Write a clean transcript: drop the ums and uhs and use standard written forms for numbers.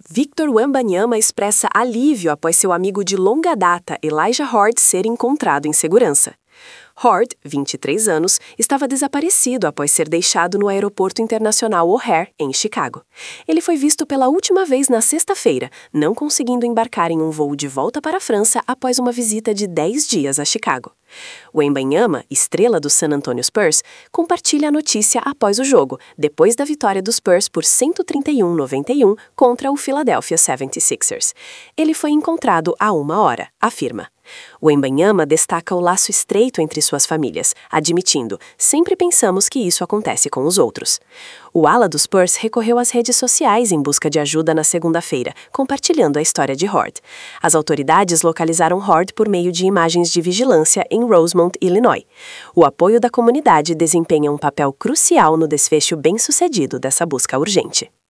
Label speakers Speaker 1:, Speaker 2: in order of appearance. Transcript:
Speaker 1: Victor Wembanyama expressa alívio após seu amigo de longa data, Elijah Hord, ser encontrado em segurança. Hord, 23 anos, estava desaparecido após ser deixado no Aeroporto Internacional O'Hare, em Chicago. Ele foi visto pela última vez na sexta-feira, não conseguindo embarcar em um voo de volta para a França após uma visita de 10 dias a Chicago. Wembanyama, estrela do San Antonio Spurs, compartilha a notícia após o jogo, depois da vitória dos Spurs por 131-91 contra o Philadelphia 76ers. Ele foi encontrado há 1 hora, afirma. Wembanyama destaca o laço estreito entre suas famílias, admitindo: "Sempre pensamos que isso acontece com os outros." O ala dos Spurs recorreu às redes sociais em busca de ajuda na segunda-feira, compartilhando a história de Hord. As autoridades localizaram Hord por meio de imagens de vigilância em Rosemont, Illinois. O apoio da comunidade desempenha um papel crucial no desfecho bem-sucedido dessa busca urgente.